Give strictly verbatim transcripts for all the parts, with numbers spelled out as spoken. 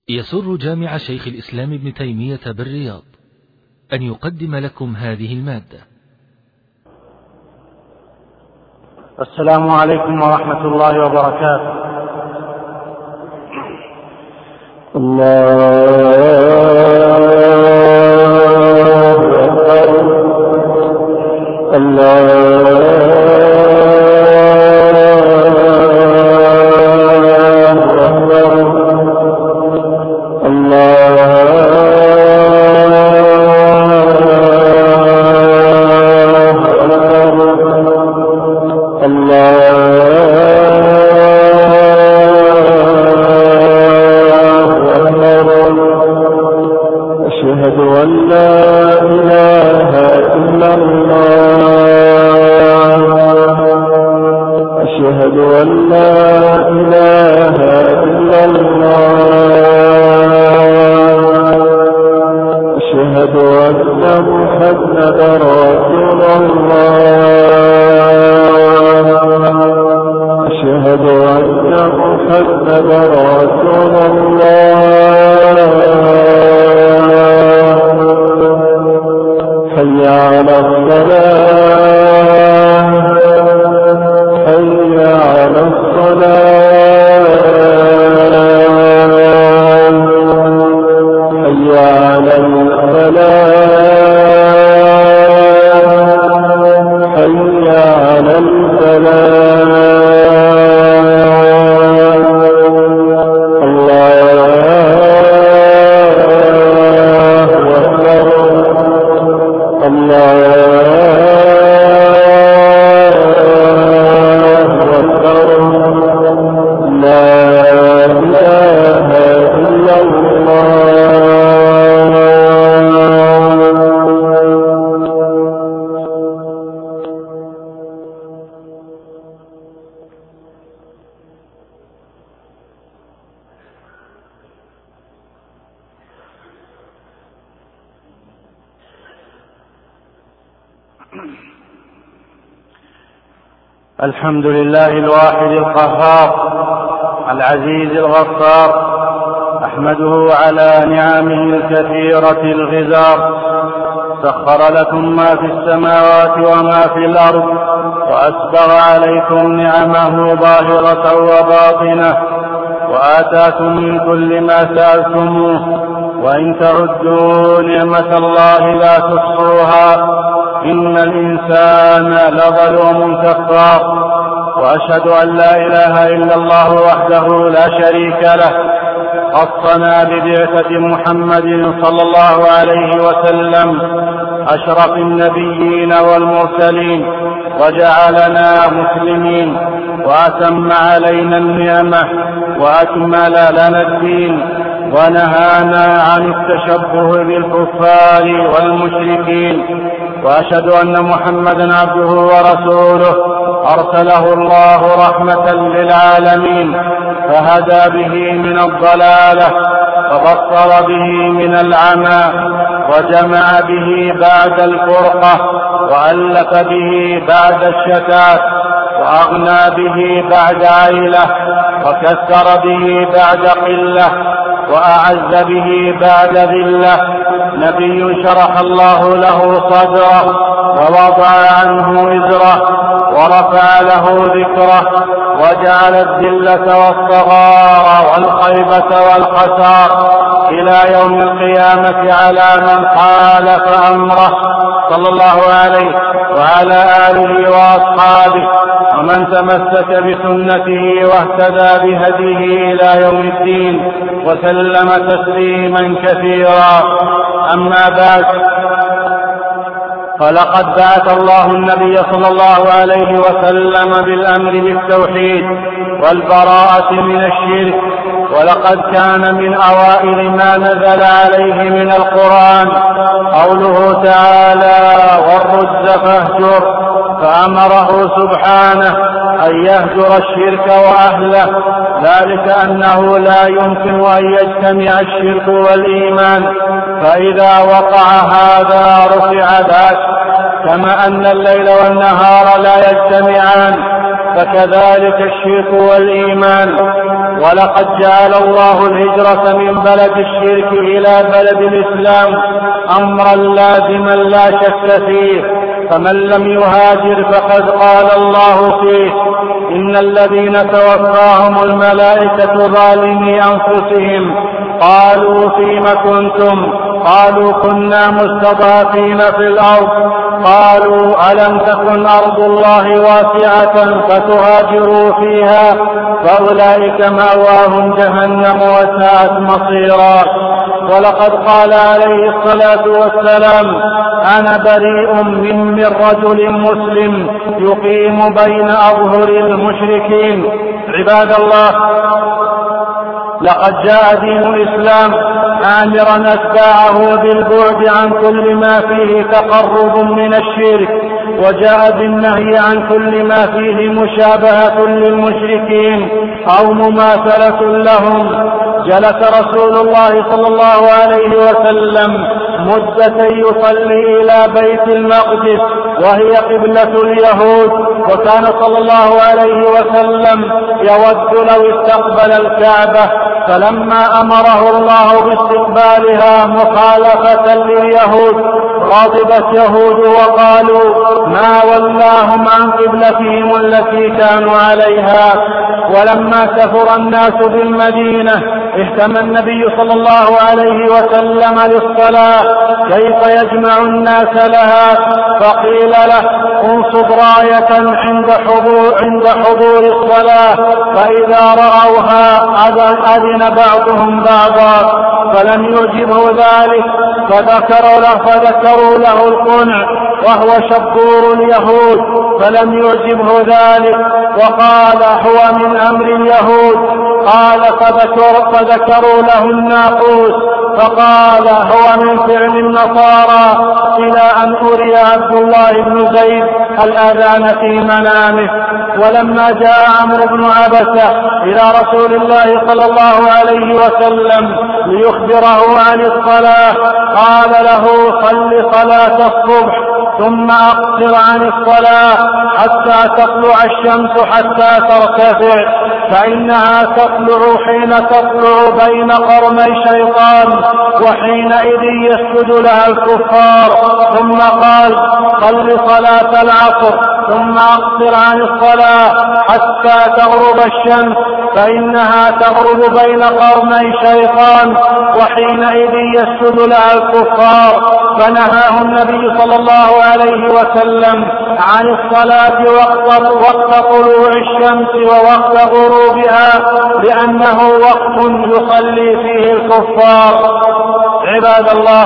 يسر جامع شيخ الإسلام ابن تيمية بالرياض أن يقدم لكم هذه المادة. السلام عليكم ورحمة الله وبركاته. الله أكبر. الله الحمد لله الواحد القهار العزيز الغفار، أحمده على نعمه الكثيرة الغزار. سخر لكم ما في السماوات وما في الأرض، وأسبغ عليكم نعمه ظاهرة وباطنة، وآتاكم من كل ما سألتموه، وإن تعدوا نعمة الله لا تحصوها، إن الإنسان لظلوم كفار. وأشهد أن لا إله إلا الله وحده لا شريك له، خصنا ببعثة محمد صلى الله عليه وسلم أشرف النبيين والمرسلين، وجعلنا مسلمين، وأتم علينا النعمة وأكمل لنا الدين، ونهانا عن التشبه بالكفار والمشركين. وأشهد أن محمدا عبده ورسوله، أرسله الله رحمة للعالمين، فهدى به من الضلالة، وبصر به من العمى، وجمع به بعد الفرقة، وألف به بعد الشتات، وأغنى به بعد عيلة، وكسر به بعد قلة، وأعز به بعد ذلة. نبي شرح الله له صدره، ووضع عنه وزره، ورفع له ذكره، وجعل الذلة والصغار والخيبة والخسار إلى يوم القيامة على من خالف أمره صلى الله عليه وعلى آله وأصحابه، ومن تمسك بسنته واهتدى بهديه إلى يوم الدين، وسلم تسليما كثيرا. أما بعد، فلقد بعث الله النبي صلى الله عليه وسلم بالأمر بالتوحيد والبراءة من الشرك، ولقد كان من أوائل ما نزل عليه من القرآن قوله تعالى: والرجز فاهجر، فأمره سبحانه أن يهجر الشرك وأهله، ذلك أنه لا يمكن أن يجتمع الشرك والإيمان، فإذا وقع هذا رفع ذاك، كما أن الليل والنهار لا يجتمعان، فكذلك الشرك والإيمان. ولقد جعل الله الهجرة من بلد الشرك إلى بلد الإسلام أمرا لازما لا شك فيه، فمن لم يهاجر فقد قال الله فيه: إن الذين توفاهم الملائكة ظالمي أنفسهم قالوا فيم كنتم؟ قالوا كنا مستضعفين في الأرض. قالوا ألم تكن أرض الله واسعة فتهاجروا فيها؟ فأولئك مأواهم جهنم وساءت مصيرا. ولقد قال عليه الصلاة والسلام: أنا بريء من, من رجل مسلم يقيم بين أظهر المشركين. عباد الله، لقد جاء دين الإسلام آمرا أتباعه بالبعد عن كل ما فيه تقرب من الشرك، وجاء بالنهي عن كل ما فيه مشابهة للمشركين أو مماثلة لهم. جلس رسول الله صلى الله عليه وسلم مدة يصلي إلى بيت المقدس وهي قبلة اليهود، وكان صلى الله عليه وسلم يود لو استقبل الكعبة، فلما أمره الله باستقبالها مخالفة لليهود غضبت يهود وقالوا: ما ولاهم عن قبلتهم التي كانوا عليها. ولما كثر الناس بالمدينة اهتم النبي صلى الله عليه وسلم للصلاة كيف يجمع الناس لها، فقيل له: انصب راية عند حضور, عند حضور الصلاة، فإذا رأوها أذن بعضهم بعضا، فلم يعجبه ذلك فذكروا له, فذكروا له القنع وهو شبور اليهود، فلم يعجبه ذلك وقال: هو من أمر اليهود. قال: فذكر فذكروا له الناقوس، فقال: هو من فعل النصارى، إلى أن أري عبد الله بن زيد الأذان في منامه. ولما جاء عمرو بن عبسة إلى رسول الله صلى الله عليه وسلم ليخبره عن الصلاة قال له: صل صلاة الصبح ثم أقصر عن الصلاة حتى تطلع الشمس حتى ترتفع، فإنها تطلع حين تطلع بين قرني الشيطان، وحينئذ يسجد لها الكفار. ثم قال: صل صلاة العصر ثم أقصر عن الصلاة حتى تغرب الشمس، فإنها تغرب بين قرني الشيطان، وحينئذ يسجد لها الكفار. فنهاه النبي صلى الله عليه وسلم عن الصلاة وقت, وقت طلوع الشمس ووقت غروبها، لأنه وقت يصلي فيه الكفار. عباد الله،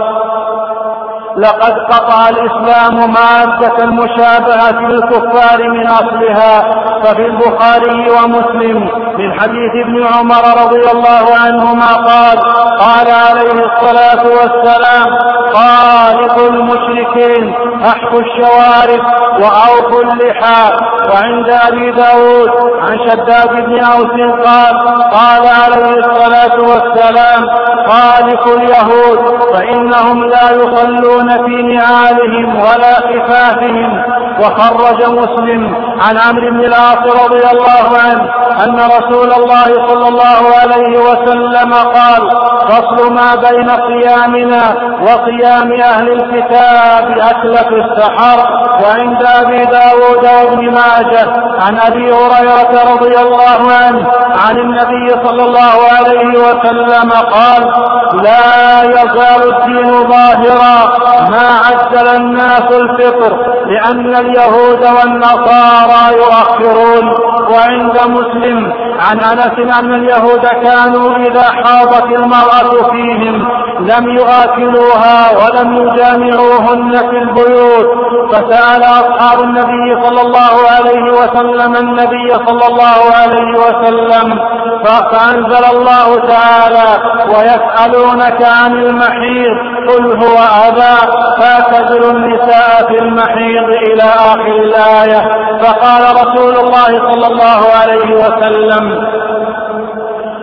لقد قطع الإسلام مادة المشابهة للكفار من أصلها، ففي البخاري ومسلم من حديث ابن عمر رضي الله عنهما قال: قال عليه الصلاة والسلام: خالقوا المشركين، أحفوا الشوارب وأوفوا اللحى. وعند أبي داود عن شداد بن أوس قال: قال عليه الصلاة والسلام: خالقوا اليهود فإنهم لا يصلون في نعالهم ولا خفافهم. وخرج مسلم عن عمرو بن العاص رضي الله عنه أن رسول الله صلى الله عليه وسلم قال: فصل ما بين صيامنا وصيام أهل الكتاب أكلة السحر. وعند أبي داود وابن ماجه عن أبي هريرة رضي الله عنه عن النبي صلى الله عليه وسلم قال: لا يزال الدين ظاهرا ما عجل الناس الفطر، لأن اليهود والنصارى يؤخرون. وعند مسلم عن أنس أن اليهود كانوا إذا حاضت المرأة فيهم لم يؤكلوها ولم يجامعوهن في البيوت، فسأل أصحاب النبي صلى الله عليه وسلم النبي صلى الله عليه وسلم، فأنزل الله تعالى: ويسألونك عن المحيض قل هو أذى فاعتزلوا النساء في المحيض إلى آخر الآية. فقال رسول الله صلى الله عليه وسلم: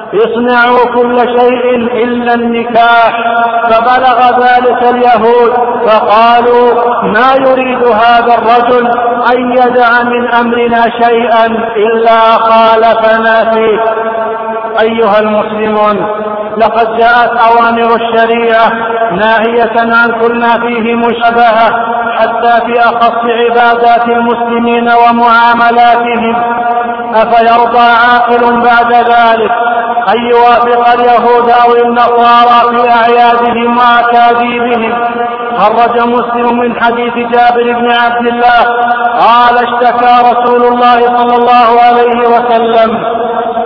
اصنعوا كل شيء إلا النكاح. فبلغ ذلك اليهود فقالوا ما يريد هذا الرجل أن يدع من أمرنا شيئا إلا خالفنا فيه. أيها المسلمون، لقد جاءت أوامر الشريعة ناهية عن كل ما فيه مشابهة حتى في أخص عبادات المسلمين ومعاملاتهم. أفيرضى عاقل بعد ذلك أن يوافق اليهود أو النصارى في أعيادهم وأكاذيبهم؟ خرج مسلم من حديث جابر بن عبد الله قال اشتكى رسول الله صلى الله عليه وسلم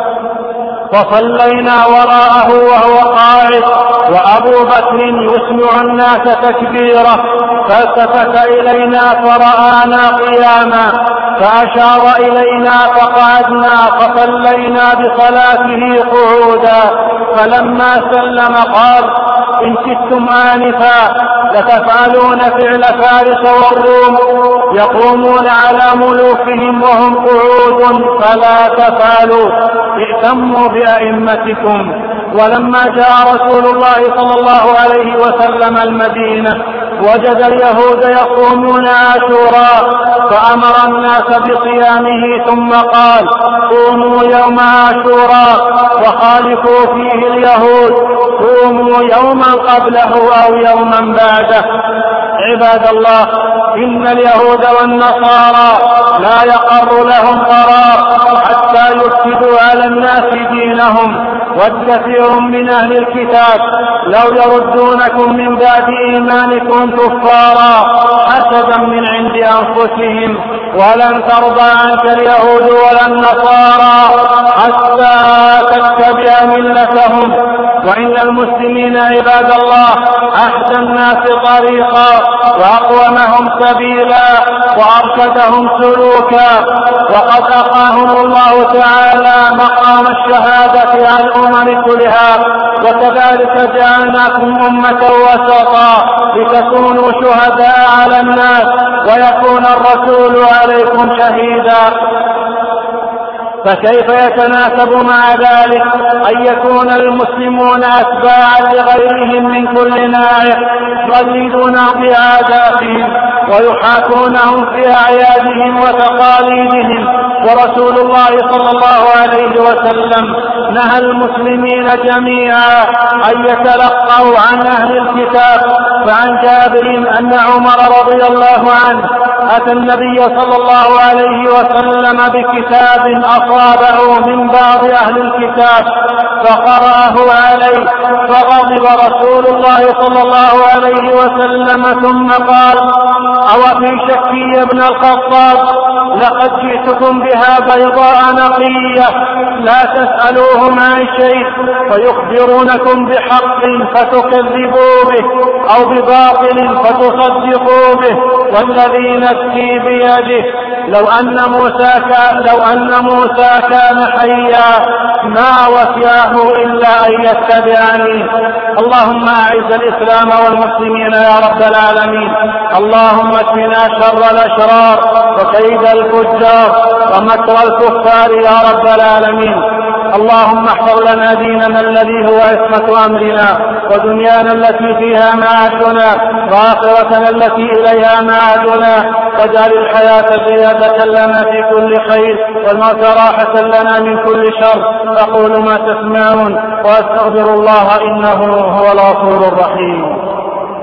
وصلينا وراءه وهو قاعد وأبو بكر يسمع الناس تكبيره، فالتفت إلينا فرآنا قياما فأشار إلينا فقعدنا فصلينا بصلاته قعودا. فلما سلم قال إن كدتم آنفا لتفعلون فعل فارس والروم يقومون على ملوكهم وهم قعود فلا تفعلوا، اهتموا بأئمتكم. ولما جاء رسول الله صلى الله عليه وسلم المدينة وجد اليهود يصومون عاشوراء فأمر الناس بصيامه ثم قال صوموا يوم عاشوراء وخالفوا فيه اليهود، صوموا يوما قبله أو يوما بعده. عباد الله، إن اليهود والنصارى لا يقر لهم قرار حتى يفسدوا على الناس دينهم. وكثير من أهل الكتاب لو يردونكم من بعد إيمانكم كفارا حسدا من عند أنفسهم، ولن ترضى عنك اليهود ولا النصارى حتى تتبع ملتهم. وإن المسلمين عباد الله أحسن الناس طريقا وأقومهم سبيلا وأرشدهم سلوكا، وقد أقاهم الله تعالى مقام الشهادة على الأمم كلها. وكذلك جعلناكم أمة وسطا لتكونوا شهداء على الناس ويكون الرسول عليكم شهيدا. فكيف يتناسب مع ذلك أن يكون المسلمون أتباعا لغيرهم من كل ناحية يقلدون بعاداتهم ويحاكونهم في أعيادهم وتقاليدهم؟ ورسول الله صلى الله عليه وسلم نهى المسلمين جميعا أن يتلقوا عن أهل الكتاب. فعن جابر أن عمر رضي الله عنه أتى النبي صلى الله عليه وسلم بكتاب أصابه من بعض أهل الكتاب فقرأه عليه فغضب رسول الله صلى الله عليه وسلم ثم قال أو في شك يا ابن الخطاب لقد جئتكم بها بيضاء نقية لا تسألوهم عن شيء فيخبرونكم بحق فتكذبوا به أو بباطل فتصدقوا به، والذي نفسي بيده لو أن موسى كان, لو أن موسى كان حيا ما وسعه إلا أن يتبعني. اللهم أعز الإسلام والمسلمين يا رب العالمين. اللهم اكفنا شر الأشرار وكيد الفجار ومكر الكفار يا رب العالمين. اللهم احفظ لنا ديننا الذي هو عصمة أمرنا ودنيانا التي فيها معاشنا وآخرتنا التي إليها معادنا، واجعل الحياة زيادة لنا في كل خير والموت راحة لنا من كل شر. أقول ما تسمعون وأستغفر الله إنه هو الغفور الرحيم.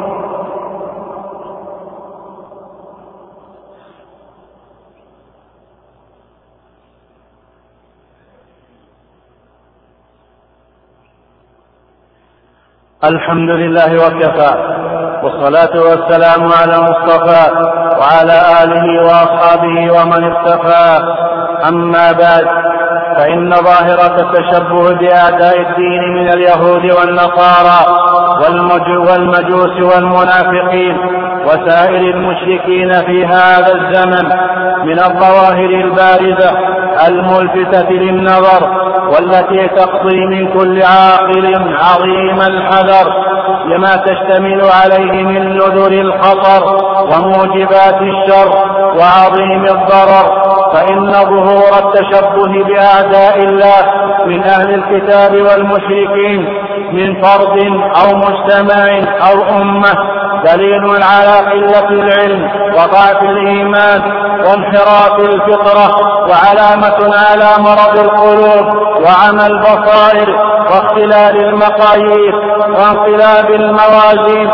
الحمد لله وكفى، والصلاة والسلام على المصطفى وعلى آله وأصحابه ومن اكتفى. أما بعد، فإن ظاهرة التشبه بأعداء الدين من اليهود والنصارى والمجوس والمنافقين وسائر المشركين في هذا الزمن من الظواهر البارزة الملفتة للنظر، والتي تقضي من كل عاقل عظيم الحذر لما تشتمل عليه من نذر الخطر وموجبات الشر وعظيم الضرر. فإن ظهور التشبه بأعداء الله من أهل الكتاب والمشركين من فرد أو مجتمع أو أمة دليل على قلة العلم وضعف الإيمان وانحراف الفطرة، وعلامة على مرض القلوب وعمى البصائر واختلال المقاييس وانقلاب الموازين،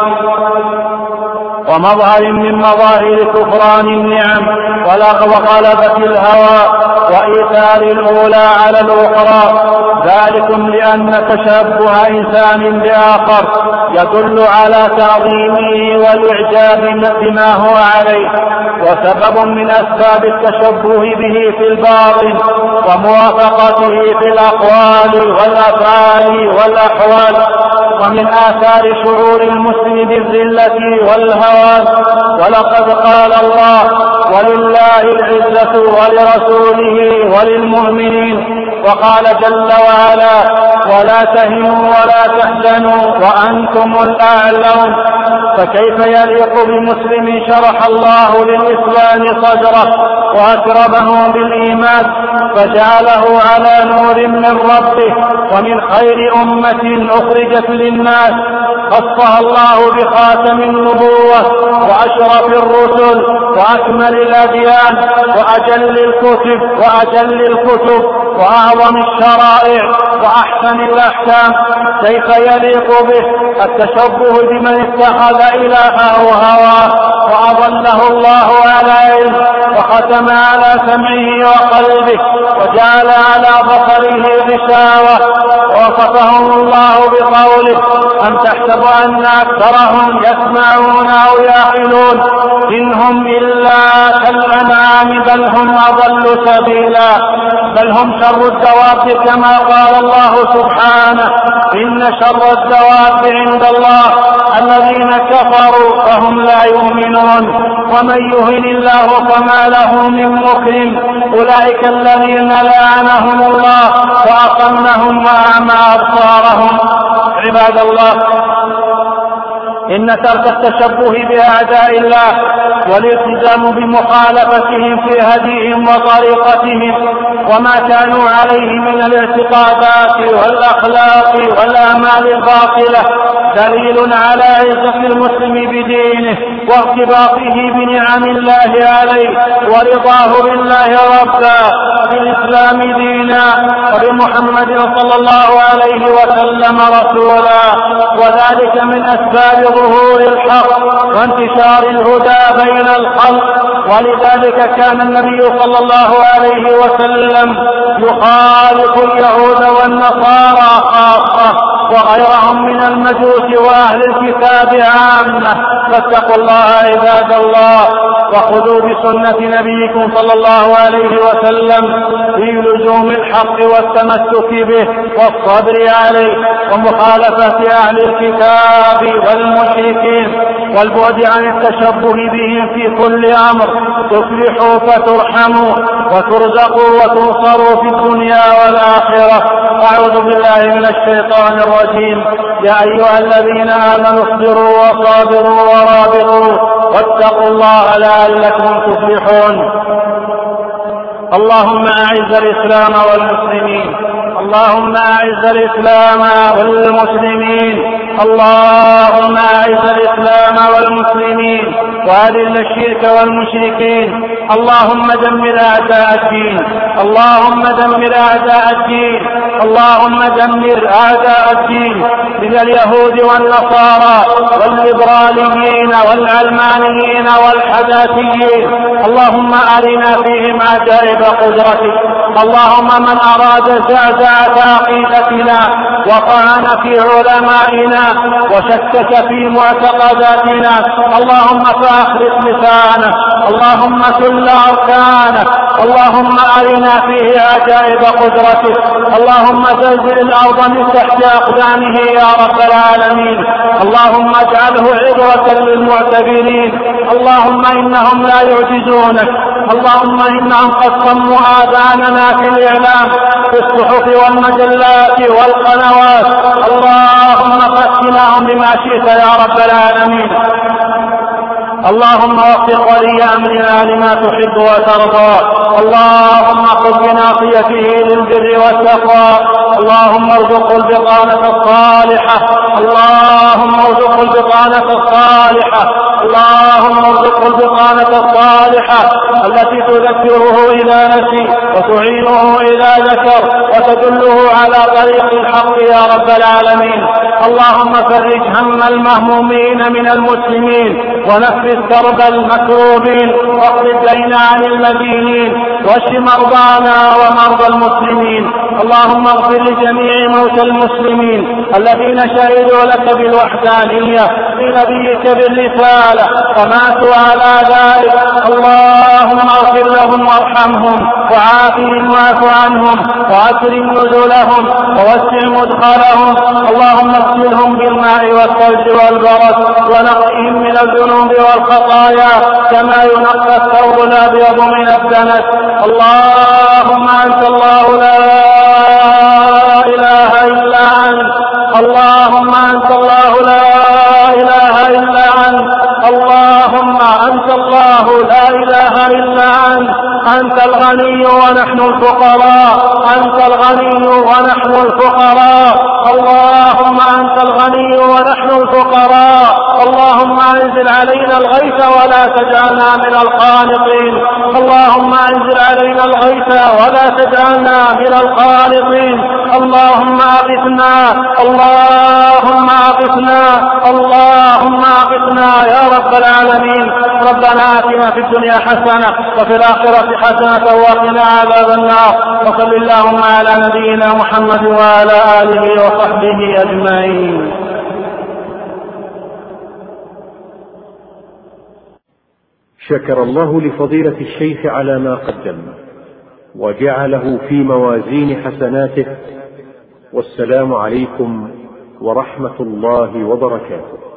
ومظهر من مظاهر كفران النعم وغلبة الهوى وإيثار الأولى على الأخرى. ذلكم لأن تشبه إنسان بآخر يدل على تعظيمه والإعجاب بما هو عليه، وسبب من أسباب التشبه به في الباطن وموافقته في الأقوال والأفعال والأحوال، ومن آثار شعور المسلم بالذلة والهوان. ولقد قال الله: ولله العزة ولرسوله وللمؤمنين. وقال جل وعلا: ولا تهنوا ولا تحزنوا وأنتم الأعلون. فكيف يليق بمسلم شرح الله للإسلام صدره وأكرمه بالإيمان فجعله على نور من ربه ومن خير أمة أخرجت للناس، خصها الله بخاتم النبوة وأشرف الرسل وأكمل الأديان وأجل الكتب وأجل الكتب وأعظم الشرائع وأحسن الأحكام؟ كيف يليق به التشبه بمن اتخذ إلهه هواه وأضله الله على علم وختم على سمعه وقلبه وجعل على بصره غشاوة؟ ووصفهم الله بقوله: أم تحسب أن أكثرهم يسمعون أو يعقلون إن هم إلا كالأنعام بل هم أضل سبيلا بل هم شر الدواب كما قال الله سبحانه: إن شر الدواب عند الله الذين كفروا فهم لا يؤمنون ومن يهن الله فما له من مكرم أولئك الذين لعنهم الله وأصمهم وأعمى أبصارهم. عباد الله، إن ترك التشبه بأعداء الله والالتزام بمخالفتهم في هديهم وطريقتهم وما كانوا عليه من الاعتقادات والأخلاق والأعمال الباطلة دليل على عزة المسلم بدينه وارتباطه بنعم الله عليه ورضاه بالله ربا بالإسلام دينا وبمحمد صلى الله عليه وسلم رسولا. وذلك من أسباب ظهور الحق وانتشار الهدى بين الخلق. ولذلك كان النبي صلى الله عليه وسلم يخالف اليهود والنصارى خاصة وغيرهم من المجوس وأهل الكتاب عامة. فاتقوا الله عباد الله وخذوا بسنة نبيكم صلى الله عليه وسلم في لزوم الحق والتمسك به والصبر عليه ومخالفة أهل الكتاب والمشركين والبعد عن التشبه بهم في كل أمر تفلحوا فترحموا وترزقوا وتنصروا في الدنيا والآخرة. أعوذ بالله من الشيطان الرجيم. يا أيها الذين آمنوا اصبروا وصابروا ورابطوا واتقوا الله لعلكم تفلحون. اللهم أعز الإسلام والمسلمين اللهم أعز الإسلام والمسلمين اللهم أعز الإسلام والمسلمين وأذل الشرك والمشركين. اللهم دمر أعداء الدين اللهم دمر أعداء الدين اللهم دمر أعداء الدين من اليهود والنصارى والليبراليين والعلمانيين والحداثيين. اللهم أرنا فيهم عجائب قدرتك. اللهم من أراد زعزعة عقيدتنا وطعن في علمائنا وشكك في معتقداتنا اللهم فأخرس لسانه اللهم كل أركانه اللهم أرنا فيه عجائب قدرتك. اللهم زلزل الأرض من تحت أقدامه يا رب العالمين. اللهم اجعله عبرة للمعتبرين. اللهم إنهم لا يعجزونك. اللهم إنهم قد صموا آذاننا في الإعلام في الصحف والمجلات والقنوات. اللهم فاسقناهم بما شئت يا رب العالمين. اللهم وفق ولي أمرنا لما تحب وترضى. اللهم خذ بناصيته للبر والتقوى. اللهم ارزقه البطانة الصالحة. اللهم ارزقه البطانة الصالحة. اللهم ارزقه البطانة الصالحة التي تذكره إذا نسي وتعينه إذا ذكر وتدله على طريق الحق يا رب العالمين. اللهم فرج هم المهمومين من المسلمين ونفس كرب المكروبين واقض الدين عن المدينين واشف مرضانا ومرضى المسلمين. اللهم اغفر لجميع موتى المسلمين الذين شهدوا لك بالوحدانية لنبيك بالرسالة وماتوا على ذلك. اللهم اغفر لهم وارحمهم وعافهم واعف عنهم واكرم نزلهم ووسع مدخلهم. اللهم اغسلهم بالماء والثلج والبرد ونقهم من الذنوب والخطايا كما ينقى الثوب الابيض من الدنس. اللهم انت الله لا اله الا انت. اللهم انت الله لا اله الا انت. اللهم انت الله لا اله الا انت. انت الغني ونحن الفقراء. انت الغني ونحن الفقراء. اللهم انت الغني ونحن الفقراء. اللهم انزل علينا الغيث ولا تجعلنا من القانطين. اللهم انزل علينا الغيث ولا تجعلنا من القانطين. اللهم اغثنا. اللهم اغثنا. اللهم اغثنا يا رب العالمين. ربنا آتنا في الدنيا حسنة وفي الآخرة حسنة وقنا عذاب النار. وصل اللهم على نبينا محمد وعلى آله وصحبه أجمعين. شكر الله لفضيلة الشيخ على ما قدم وجعله في موازين حسناته. والسلام عليكم ورحمة الله وبركاته.